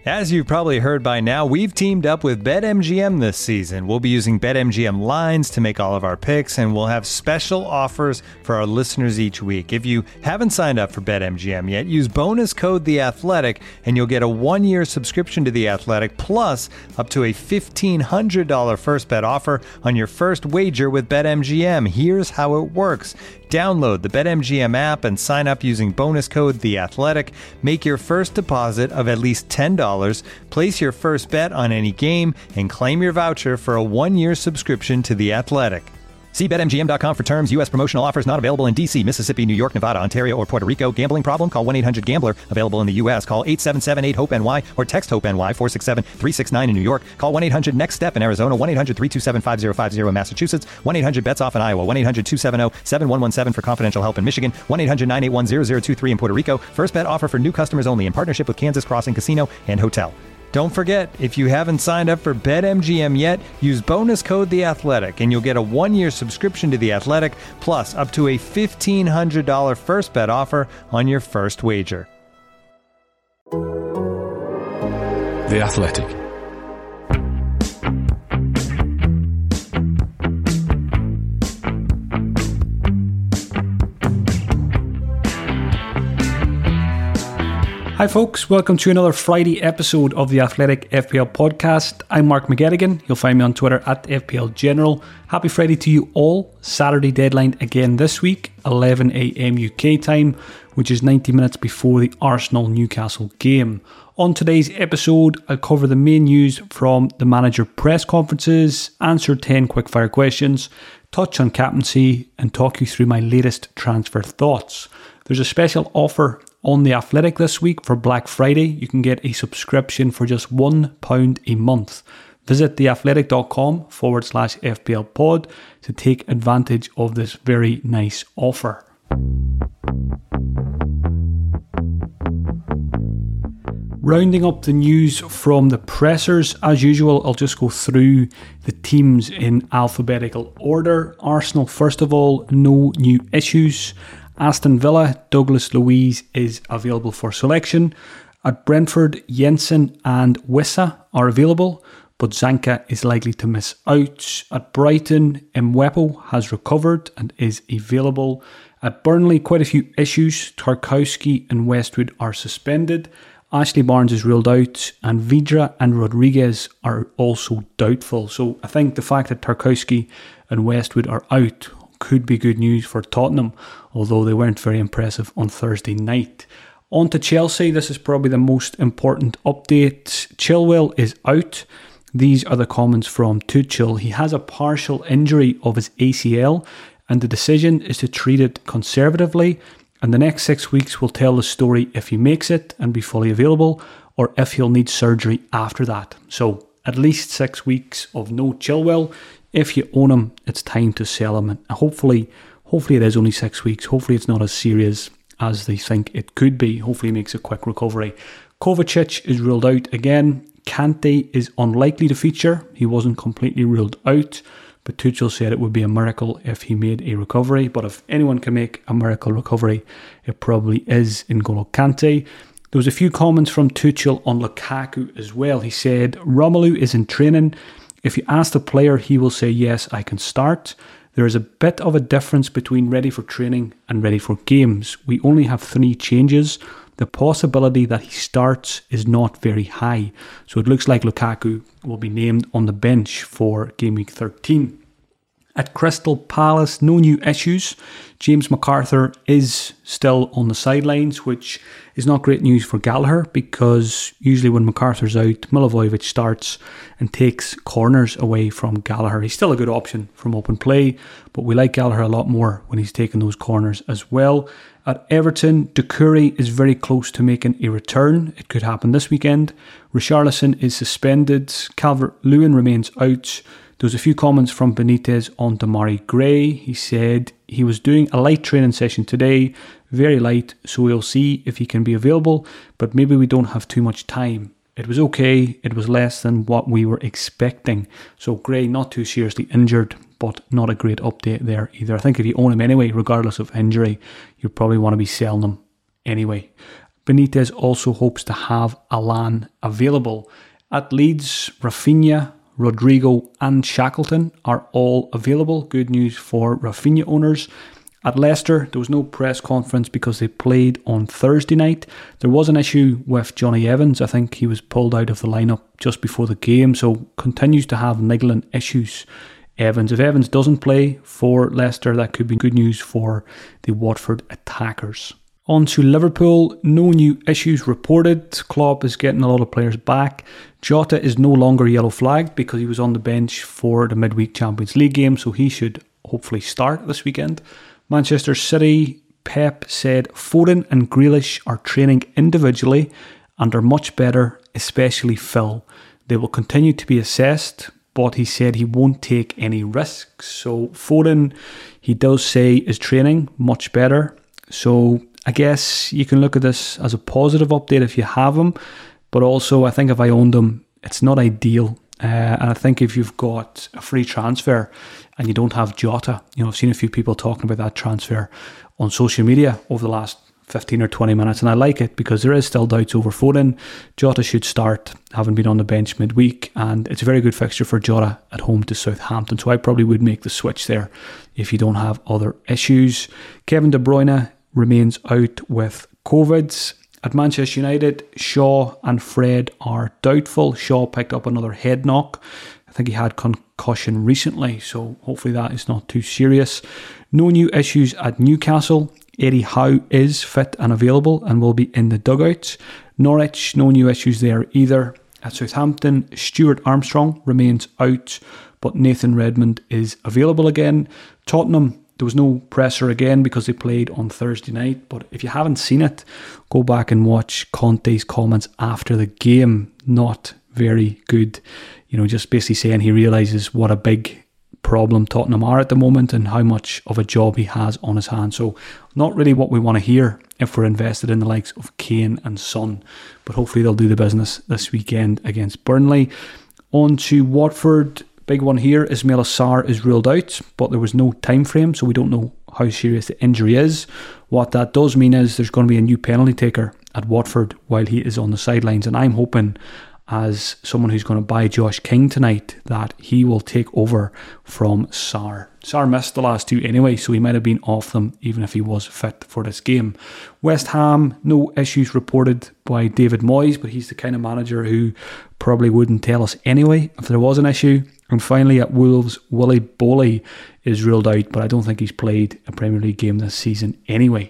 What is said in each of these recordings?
As you've probably heard by now, we've teamed up with BetMGM this season. We'll be using BetMGM lines to make all of our picks, and we'll have special offers for our listeners each week. If you haven't signed up for BetMGM yet, use bonus code The Athletic, and you'll get a 1-year subscription to The Athletic, plus up to a $1,500 first bet offer on your first wager with BetMGM. Here's how it works. Download the BetMGM app and sign up using bonus code The Athletic. Make your first deposit of at least $10. Place your first bet on any game and claim your voucher for a 1-year subscription to The Athletic. See BetMGM.com for terms. U.S. promotional offers not available in D.C., Mississippi, New York, Nevada, Ontario, or Puerto Rico. Gambling problem? Call 1-800-GAMBLER. Available in the U.S. Call 877-8-HOPE-NY or text HOPE-NY 467-369 in New York. Call 1-800-NEXT-STEP in Arizona. 1-800-327-5050 in Massachusetts. 1-800-BETS-OFF in Iowa. 1-800-270-7117 for confidential help in Michigan. 1-800-981-0023 in Puerto Rico. First bet offer for new customers only in partnership with Kansas Crossing Casino and Hotel. Don't forget, if you haven't signed up for BetMGM yet, use bonus code The Athletic, and you'll get a 1-year subscription to The Athletic, plus up to a $1,500 first bet offer on your first wager. The Athletic. Hi folks, welcome to another Friday episode of the Athletic FPL podcast. I'm Mark McGettigan. You'll find me on Twitter at FPL General. Happy Friday to you all. Saturday deadline again this week, 11 a.m. UK time, which is 90 minutes before the Arsenal-Newcastle game. On today's episode, I'll cover the main news from the manager press conferences, answer 10 quickfire questions, touch on captaincy, and talk you through my latest transfer thoughts. There's a special offer on The Athletic this week for Black Friday. You can get a subscription for just £1 a month. Visit theathletic.com/FPL pod to take advantage of this very nice offer. Rounding up the news from the pressers, as usual, I'll just go through the teams in alphabetical order. Arsenal, first of all, no new issues. Aston Villa, Douglas Luiz is available for selection. At Brentford, Jensen and Wissa are available, but Zanka is likely to miss out. At Brighton, Mbeumo has recovered and is available. At Burnley, quite a few issues. Tarkowski and Westwood are suspended. Ashley Barnes is ruled out, and Vydra and Rodriguez are also doubtful. So I think the fact that Tarkowski and Westwood are out could be good news for Tottenham, although they weren't very impressive on Thursday night. On to Chelsea, this is probably the most important update. Chilwell is out. These are the comments from Tuchel. He has a partial injury of his ACL, and the decision is to treat it conservatively, and the next 6 weeks will tell the story if he makes it and be fully available, or if he'll need surgery after that. So at least 6 weeks of no Chilwell. If you own him, it's time to sell him. And hopefully it is only 6 weeks. Hopefully it's not as serious as they think it could be. Hopefully he makes a quick recovery. Kovacic is ruled out again. Kante is unlikely to feature. He wasn't completely ruled out, but Tuchel said it would be a miracle if he made a recovery. But if anyone can make a miracle recovery, it probably is N'Golo Kante. There was a few comments from Tuchel on Lukaku as well. He said, Romelu is in training. If you ask the player, he will say, yes, I can start. There is a bit of a difference between ready for training and ready for games. We only have 3 changes. The possibility that he starts is not very high. So it looks like Lukaku will be named on the bench for game week 13. At Crystal Palace, no new issues. James McArthur is still on the sidelines, which is not great news for Gallagher, because usually when McArthur's out, Milivojevic starts and takes corners away from Gallagher. He's still a good option from open play, but we like Gallagher a lot more when he's taking those corners as well. At Everton, Doucouré is very close to making a return. It could happen this weekend. Richarlison is suspended. Calvert-Lewin remains out. There was a few comments from Benitez on Demarai Gray. He said he was doing a light training session today, very light, so we'll see if he can be available, but maybe we don't have too much time. It was okay, it was less than what we were expecting. So Gray not too seriously injured, but not a great update there either. I think if you own him anyway, regardless of injury, you probably want to be selling him anyway. Benitez also hopes to have Allan available. At Leeds, Rafinha, Rodrigo and Shackleton are all available. Good news for Rafinha owners. At Leicester, there was no press conference because they played on Thursday night. There was an issue with Johnny Evans. I think he was pulled out of the lineup just before the game, so continues to have niggling issues. Evans. If Evans doesn't play for Leicester, that could be good news for the Watford attackers. On to Liverpool, no new issues reported. Klopp is getting a lot of players back. Jota is no longer yellow flagged because he was on the bench for the midweek Champions League game, so he should hopefully start this weekend. Manchester City, Pep said Foden and Grealish are training individually and are much better, especially Phil. They will continue to be assessed, but he said he won't take any risks. So Foden, he does say, is training much better. So I guess you can look at this as a positive update if you have him, but also I think if I owned him, it's not ideal. And I think if you've got a free transfer and you don't have Jota, I've seen a few people talking about that transfer on social media over the last 15 or 20 minutes, and I like it because there is still doubts over Foden. Jota should start, having been on the bench midweek, and it's a very good fixture for Jota at home to Southampton, so I probably would make the switch there if you don't have other issues. Kevin De Bruyne remains out with COVID. At Manchester United, Shaw and Fred are doubtful. Shaw picked up another head knock. I think he had concussion recently, so hopefully that is not too serious. No new issues at Newcastle. Eddie Howe is fit and available and will be in the dugouts. Norwich, no new issues there either. At Southampton, Stuart Armstrong remains out, but Nathan Redmond is available again. Tottenham, there was no presser again because they played on Thursday night, but if you haven't seen it, go back and watch Conte's comments after the game. Not very good. Just basically saying he realises what a big problem Tottenham are at the moment and how much of a job he has on his hands. So not really what we want to hear if we're invested in the likes of Kane and Son, but hopefully they'll do the business this weekend against Burnley. On to Watford. Big one here, Ismail Assar is ruled out, but there was no time frame, so we don't know how serious the injury is. What that does mean is there's going to be a new penalty taker at Watford while he is on the sidelines, and I'm hoping, as someone who's going to buy Josh King tonight, that he will take over from Sarr. Sarr missed the last two anyway, so he might have been off them even if he was fit for this game. West Ham, no issues reported by David Moyes, but he's the kind of manager who probably wouldn't tell us anyway if there was an issue. And finally at Wolves, Willy Boley is ruled out, but I don't think he's played a Premier League game this season anyway.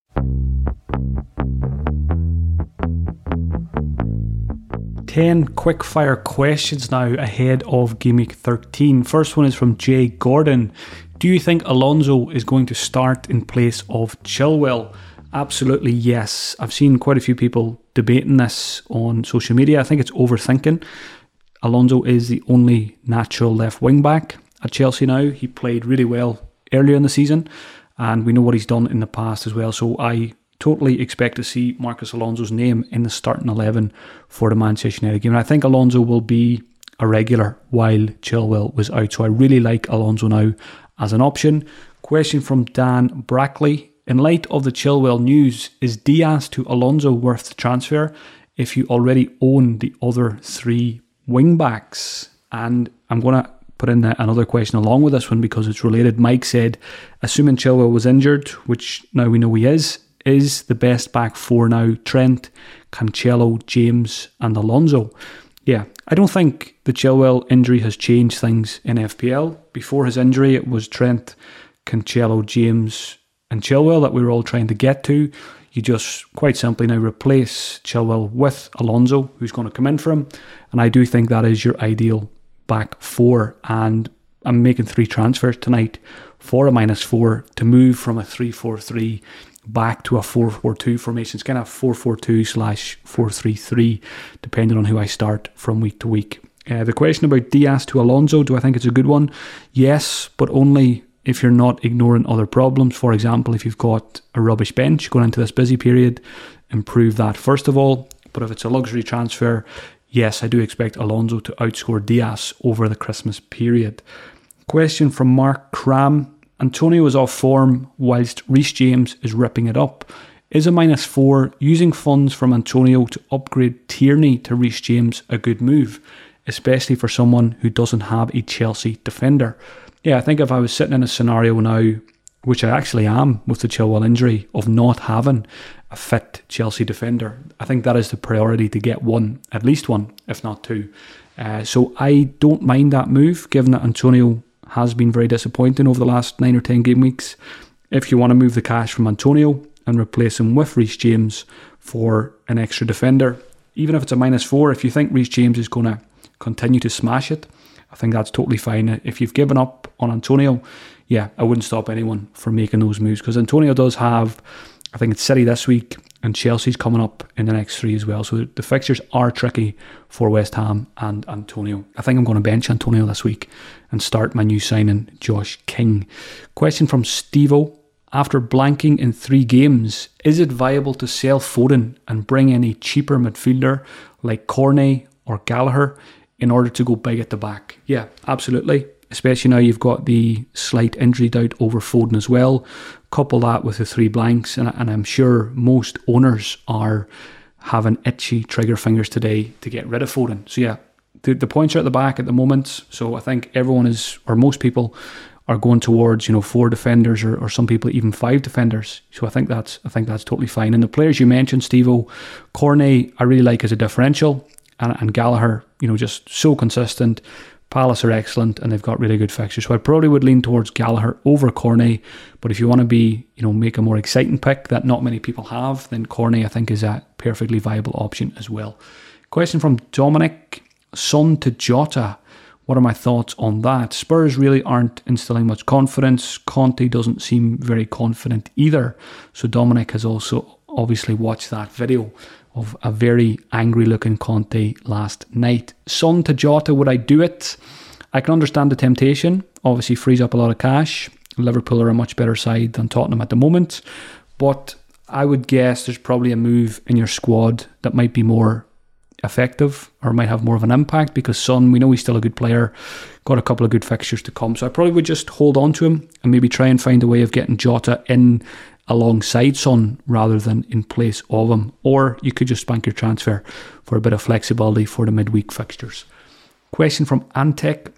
Ten quick-fire questions now ahead of Game Week 13. First one is from Jay Gordon. Do you think Alonso is going to start in place of Chilwell? Absolutely yes. I've seen quite a few people debating this on social media. I think it's overthinking. Alonso is the only natural left wing back at Chelsea now. He played really well earlier in the season, and we know what he's done in the past as well. So I totally expect to see Marcos Alonso's name in the starting 11 for the Manchester United game. And I think Alonso will be a regular while Chilwell was out. So I really like Alonso now as an option. Question from Dan Brackley. In light of the Chilwell news, is Diaz to Alonso worth the transfer if you already own the other three wing backs? And I'm going to put in another question along with this one because it's related. Mike said, assuming Chilwell was injured, which now we know he is the best back four now Trent, Cancelo, James and Alonso? Yeah, I don't think the Chilwell injury has changed things in FPL. Before his injury, it was Trent, Cancelo, James and Chilwell that we were all trying to get to. You just quite simply now replace Chilwell with Alonso, who's going to come in for him. And I do think that is your ideal back four. And I'm making 3 transfers tonight for a -4 to move from a 3-4-3 back to a 4-4-2 formation. It's kind of 4-4-2/4-3-3, depending on who I start from week to week. The question about Diaz to Alonso, do I think it's a good one? Yes, but only if you're not ignoring other problems. For example, if you've got a rubbish bench going into this busy period, improve that first of all. But if it's a luxury transfer, yes, I do expect Alonso to outscore Diaz over the Christmas period. Question from Mark Cram. Antonio is off form whilst Reece James is ripping it up. Is a -4 using funds from Antonio to upgrade Tierney to Reece James a good move, especially for someone who doesn't have a Chelsea defender? Yeah, I think if I was sitting in a scenario now, which I actually am with the Chilwell injury, of not having a fit Chelsea defender, I think that is the priority, to get one, at least one, if not two. So I don't mind that move, given that Antonio has been very disappointing over the last 9 or 10 game weeks. If you want to move the cash from Antonio and replace him with Reece James for an extra defender, even if it's a -4, if you think Reece James is going to continue to smash it, I think that's totally fine. If you've given up on Antonio, yeah, I wouldn't stop anyone from making those moves, because Antonio does have, I think it's City this week, and Chelsea's coming up in the next 3 as well. So the fixtures are tricky for West Ham and Antonio. I think I'm going to bench Antonio this week and start my new signing, Josh King. Question from Stevo. After blanking in 3 games, is it viable to sell Foden and bring in a cheaper midfielder like Cornet or Gallagher in order to go big at the back? Yeah, absolutely. Especially now you've got the slight injury doubt over Foden as well. Couple that with the 3 blanks, and I'm sure most owners are having itchy trigger fingers today to get rid of Foden. So yeah, the points are at the back at the moment. So I think everyone is, or most people, are going towards 4 defenders, or some people even 5 defenders. So I think that's totally fine. And the players you mentioned, Steve-O, Cornet, I really like as a differential, and Gallagher, just so consistent. Palace are excellent, and they've got really good fixtures. So I probably would lean towards Gallagher over Cornet. But if you want to be, make a more exciting pick that not many people have, then Cornet, I think, is a perfectly viable option as well. Question from Dominic. Son to Jota. What are my thoughts on that? Spurs really aren't instilling much confidence. Conte doesn't seem very confident either. So Dominic has also obviously watched that video of a very angry looking Conte last night. Son to Jota, would I do it? I can understand the temptation. Obviously frees up a lot of cash. Liverpool are a much better side than Tottenham at the moment. But I would guess there's probably a move in your squad that might be more effective or might have more of an impact, because Son, we know he's still a good player, got a couple of good fixtures to come. So I probably would just hold on to him and maybe try and find a way of getting Jota in alongside Son rather than in place of him. Or you could just bank your transfer for a bit of flexibility for the midweek fixtures. Question from Antec.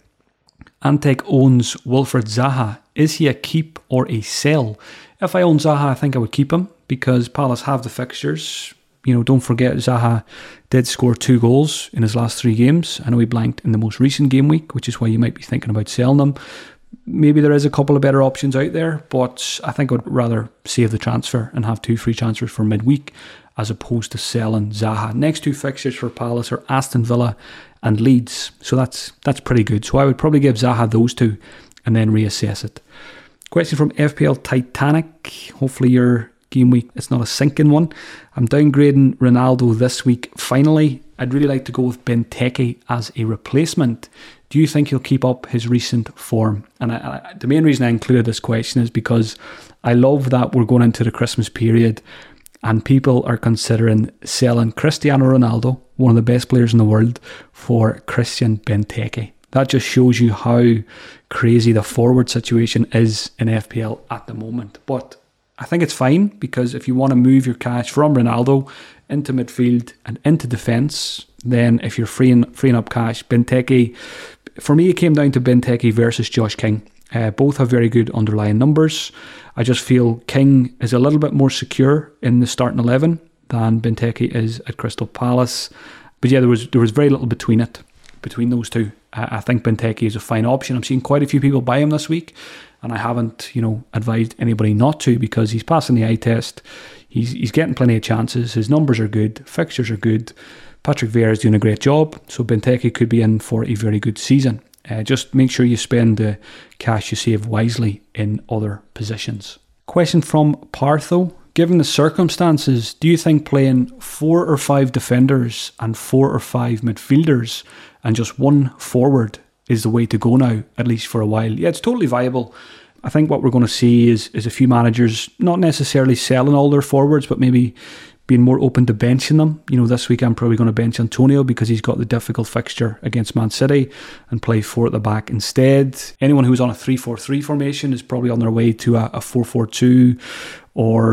Antec owns Wilfred Zaha. Is he a keep or a sell? If I own Zaha, I think I would keep him, because Palace have the fixtures. Don't forget Zaha did score 2 goals in his last 3 games. I know he blanked in the most recent game week, which is why you might be thinking about selling him. Maybe there is a couple of better options out there, but I think I would rather save the transfer and have 2 free transfers for midweek as opposed to selling Zaha. Next 2 fixtures for Palace are Aston Villa and Leeds, so that's pretty good. So I would probably give Zaha those 2 and then reassess it. Question from FPL Titanic. Hopefully your game week, it's not a sinking one. I'm downgrading Ronaldo this week. Finally, I'd really like to go with Benteke as a replacement. Do you think he'll keep up his recent form? And the main reason I included this question is because I love that we're going into the Christmas period and people are considering selling Cristiano Ronaldo, one of the best players in the world, for Christian Benteke. That just shows you how crazy the forward situation is in FPL at the moment. But I think it's fine, because if you want to move your cash from Ronaldo into midfield and into defence, then if you're freeing up cash, Benteke, for me it came down to Benteke versus Josh King. Both have very good underlying numbers. I just feel King is a little bit more secure in the starting 11 than Benteke is at Crystal Palace. But yeah, there was very little between those two. I think Benteke is a fine option. I'm seeing quite a few people buy him this week, and I haven't, advised anybody not to, because he's passing the eye test. He's getting plenty of chances. His numbers are good. Fixtures are good. Patrick Vieira is doing a great job. So Benteke could be in for a very good season. Just make sure you spend the cash you save wisely in other positions. Question from Partho. Given the circumstances, do you think playing 4 or 5 defenders and 4 or 5 midfielders and just 1 forward is the way to go now, at least for a while? Yeah, it's totally viable. I think what we're going to see is a few managers not necessarily selling all their forwards, but maybe being more open to benching them. This week I'm probably going to bench Antonio because he's got the difficult fixture against Man City, and play 4 at the back instead. Anyone who's on a 3-4-3 formation is probably on their way to a 4-4-2 or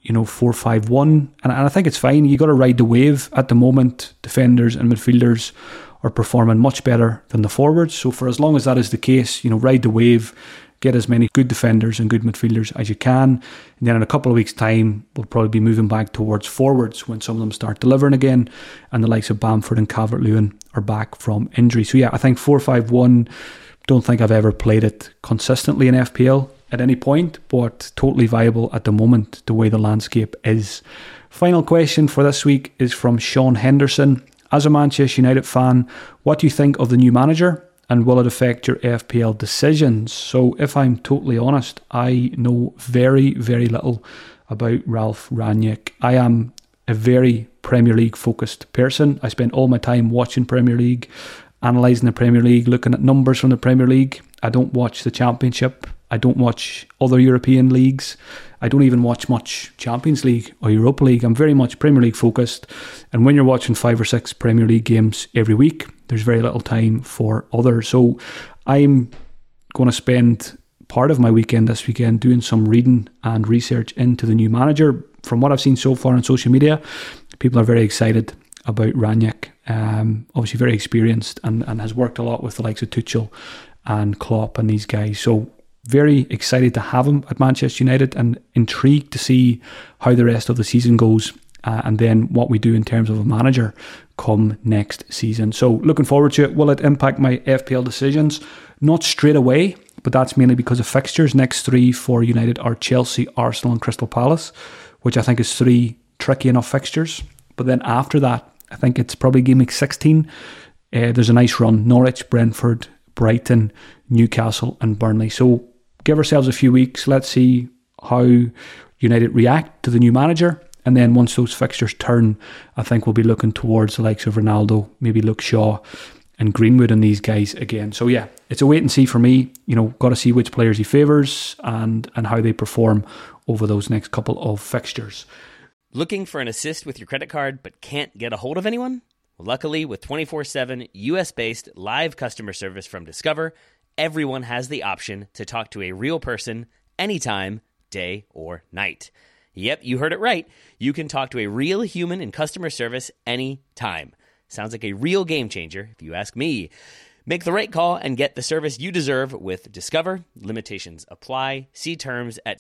4-5-1, and I think it's fine. You got to ride the wave. At the moment, defenders and midfielders are performing much better than the forwards. So for as long as that is the case, ride the wave, get as many good defenders and good midfielders as you can. And then in a couple of weeks' time, we'll probably be moving back towards forwards when some of them start delivering again, and the likes of Bamford and Calvert-Lewin are back from injury. So yeah, I think 4-5-1, don't think I've ever played it consistently in FPL at any point, but totally viable at the moment, the way the landscape is. Final question for this week is from Sean Henderson. As a Manchester United fan, what do you think of the new manager, and will it affect your FPL decisions? So if I'm totally honest, I know very, very little about Ralf Rangnick. I am a very Premier League focused person. I spend all my time watching Premier League, analysing the Premier League, looking at numbers from the Premier League. I don't watch the Championship. I don't watch other European leagues. I don't even watch much Champions League or Europa League. I'm very much Premier League focused. And when you're watching 5 or 6 Premier League games every week, there's very little time for others. So I'm going to spend part of my weekend this weekend doing some reading and research into the new manager. From what I've seen so far on social media, people are very excited about Rangnick. Obviously very experienced and has worked a lot with the likes of Tuchel and Klopp and these guys. So very excited to have him at Manchester United and intrigued to see how the rest of the season goes, and then what we do in terms of a manager come next season. So looking forward to it. Will it impact my FPL decisions? Not straight away, but that's mainly because of fixtures. Next 3 for United are Chelsea, Arsenal and Crystal Palace, which I think is 3 tricky enough fixtures. But then after that, I think it's probably game week 16. There's a nice run. Norwich, Brentford, Brighton, Newcastle and Burnley. So give ourselves a few weeks. Let's see how United react to the new manager. And then once those fixtures turn, I think we'll be looking towards the likes of Ronaldo, maybe Luke Shaw and Greenwood and these guys again. So yeah, it's a wait and see for me. Got to see which players he favours and how they perform over those next couple of fixtures. Looking for an assist with your credit card but can't get a hold of anyone? Well, luckily, with 24/7 US-based live customer service from Discover, everyone has the option to talk to a real person anytime, day or night. Yep, you heard it right. You can talk to a real human in customer service anytime. Sounds like a real game changer, if you ask me. Make the right call and get the service you deserve with Discover. Limitations apply. See terms at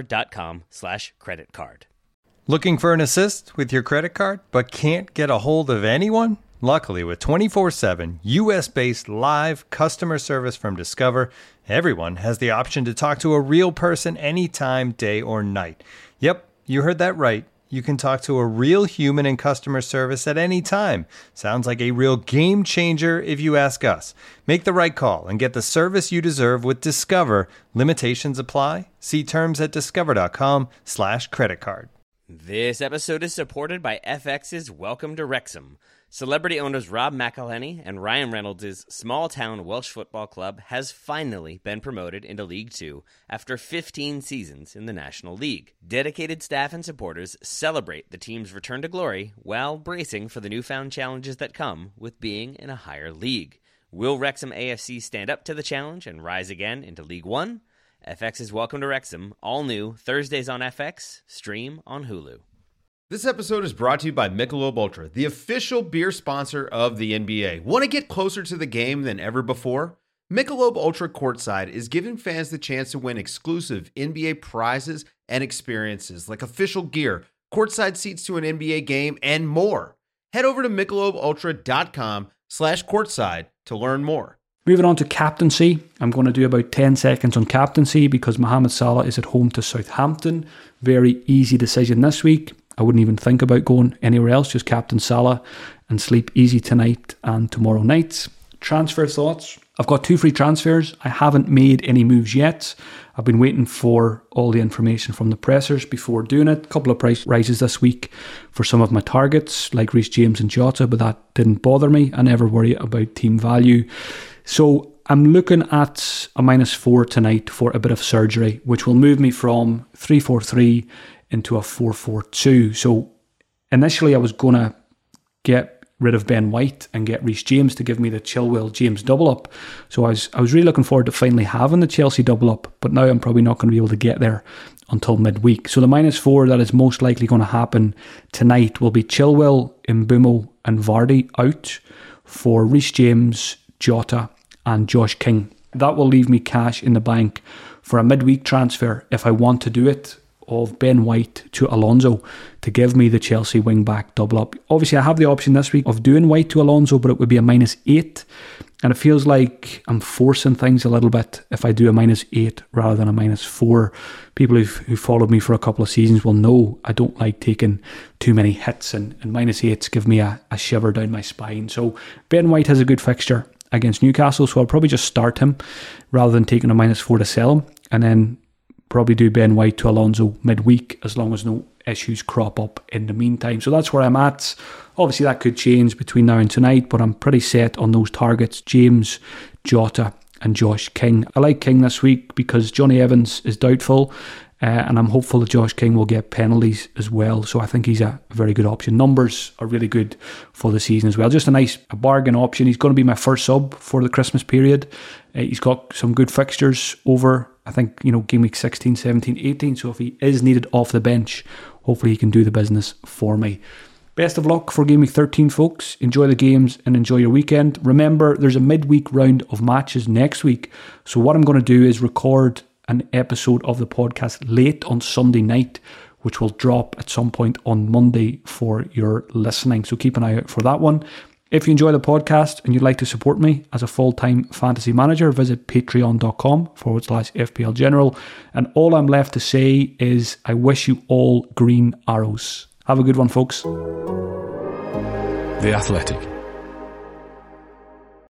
discover.com/creditcard. Looking for an assist with your credit card but can't get a hold of anyone? Luckily, with 24/7 US-based live customer service from Discover, everyone has the option to talk to a real person anytime, day or night. Yep, you heard that right. You can talk to a real human in customer service at any time. Sounds like a real game changer if you ask us. Make the right call and get the service you deserve with Discover. Limitations apply. See terms at discover.com/creditcard. This episode is supported by FX's Welcome to Wrexham. Celebrity owners Rob McElhenney and Ryan Reynolds' small-town Welsh football club has finally been promoted into League Two after 15 seasons in the National League. Dedicated staff and supporters celebrate the team's return to glory while bracing for the newfound challenges that come with being in a higher league. Will Wrexham AFC stand up to the challenge and rise again into League One? FX's Welcome to Wrexham, all new, Thursdays on FX, stream on Hulu. This episode is brought to you by Michelob Ultra, the official beer sponsor of the NBA. Want to get closer to the game than ever before? Michelob Ultra Courtside is giving fans the chance to win exclusive NBA prizes and experiences like official gear, courtside seats to an NBA game, and more. Head over to MichelobUltra.com/courtside to learn more. Moving on to captaincy, I'm going to do about 10 seconds on captaincy because Mohamed Salah is at home to Southampton. Very easy decision this week. I wouldn't even think about going anywhere else, just captain Salah and sleep easy tonight and tomorrow night. Transfer thoughts. I've got 2 free transfers. I haven't made any moves yet. I've been waiting for all the information from the pressers before doing it. A couple of price rises this week for some of my targets like Reece James and Jota, but that didn't bother me. I never worry about team value. So I'm looking at a -4 tonight for a bit of surgery, which will move me from 3-4-3 into a 4-4-2. So initially I was going to get rid of Ben White and get Reece James to give me the Chilwell James double up. So I was really looking forward to finally having the Chelsea double up, but now I'm probably not going to be able to get there until midweek. So the -4 that is most likely going to happen tonight will be Chilwell, Mbeumo and Vardy out for Reece James, Jota and Josh King. That will leave me cash in the bank for a midweek transfer if I want to do it, of Ben White to Alonso to give me the Chelsea wing-back double up. Obviously I have the option this week of doing White to Alonso, but it would be a -8, and it feels like I'm forcing things a little bit if I do a -8 rather than a -4. People who followed me for a couple of seasons will know I don't like taking too many hits, and -8s give me a shiver down my spine. So Ben White has a good fixture against Newcastle, so I'll probably just start him rather than taking a -4 to sell him, and then probably do Ben White to Alonso midweek as long as no issues crop up in the meantime. So that's where I'm at. Obviously that could change between now and tonight, but I'm pretty set on those targets: James, Jota and Josh King. I like King this week because Johnny Evans is doubtful, and I'm hopeful that Josh King will get penalties as well, so I think he's a very good option. Numbers are really good for the season as well. Just a bargain option. He's going to be my first sub for the Christmas period. He's got some good fixtures over, I think, game week 16, 17, 18, so if he is needed off the bench, hopefully he can do the business for me. Best of luck for game week 13, folks. Enjoy the games and enjoy your weekend. Remember, there's a midweek round of matches next week, so what I'm going to do is record an episode of the podcast late on Sunday night, which will drop at some point on Monday for your listening. So keep an eye out for that one. If you enjoy the podcast and you'd like to support me as a full-time fantasy manager, visit patreon.com/FPL General. And all I'm left to say is I wish you all green arrows. Have a good one, folks. The Athletic.